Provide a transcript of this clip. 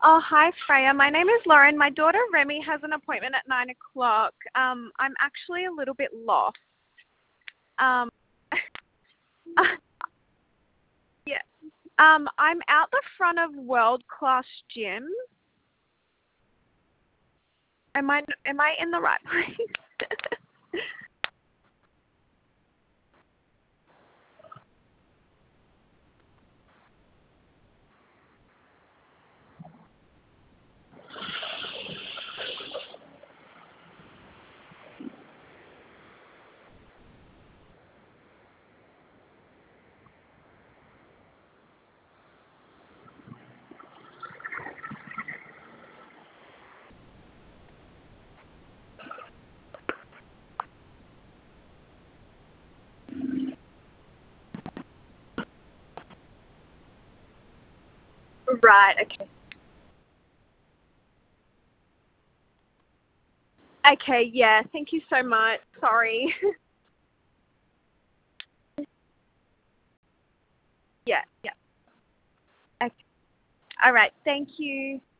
Oh, hi, Freya. My name is Lauren. My daughter Remy has an appointment at 9 o'clock. I'm actually a little bit lost. Um, yeah. I'm out the front of World Class Gym. Am I in the right place? Right. Okay. Okay. Yeah. Thank you so much. Sorry. Yeah. Yeah. Okay. All right. Thank you.